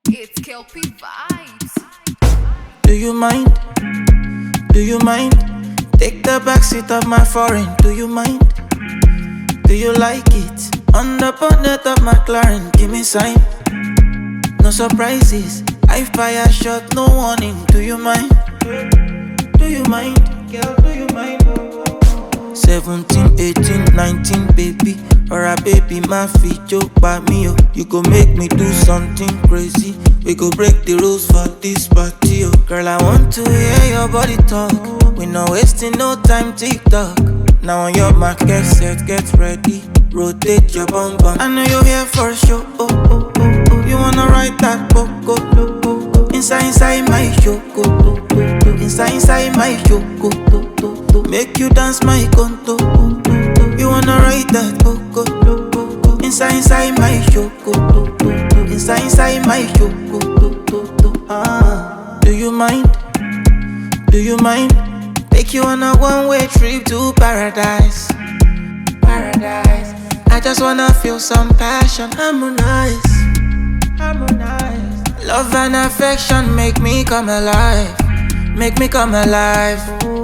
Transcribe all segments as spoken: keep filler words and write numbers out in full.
It's Kelpie Vibes. Do you mind? Do you mind? Take the backseat of my foreign. Do you mind? Do you like it? On the bonnet of my McLaren, give me sign. No surprises. I fire shot, no warning. Do you mind? Do you mind? Girl, do you mind? seventeen, eighteen, nineteen, baby. Or a baby, my feet joke by me, oh. You go make me do something crazy. We go break the rules for this party, oh. Girl, I want to hear your body talk. We no wasting no time, TikTok. Now on your mark, get set, get ready. Rotate your bum bum. I know you're here for sure, oh, oh, oh, oh. You wanna ride that coco, oh, oh, oh. Inside, inside my show, oh, oh, oh, oh. Inside, inside my show, oh, oh, oh, oh. Make you dance my conto, oh, oh, oh. You wanna ride that coco, oh, oh, oh. Inside, inside my show, oh, oh, oh, oh. Inside, inside my show, oh, oh, oh, oh. Ah, do you mind? Do you mind? Take you on a one-way trip to paradise. Paradise. I just wanna feel some passion. Harmonize. Harmonize. Love and affection make me come alive. Make me come alive.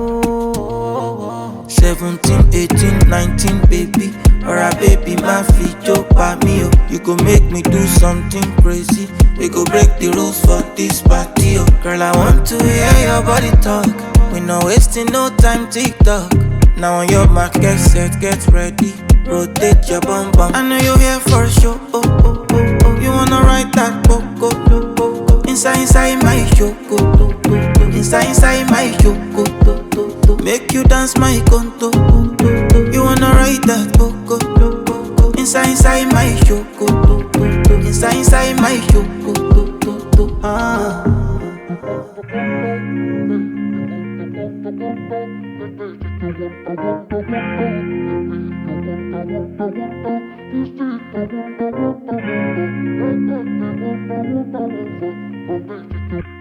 seventeen, eighteen, nineteen, baby. Or a baby, my feet joke by me, oh. You go make me do something crazy. We go break the rules for this party, oh. Girl, I want to hear your body talk. We no wasting no time, TikTok. Now on your mark, get set, get ready. Rotate your bum bum. I know you're here for sure, oh, oh, oh, oh. You wanna ride that coco, oh, oh, oh. Inside, inside my show, oh, oh, oh, oh. Inside, inside my show, oh, oh, oh, oh. Make you dance my conto, oh, oh, oh. You wanna ride that coco, oh, oh, oh. Inside, inside my show, oh, oh, oh, oh. Inside, inside my show, oh, oh, oh, oh. Ah. Thank you.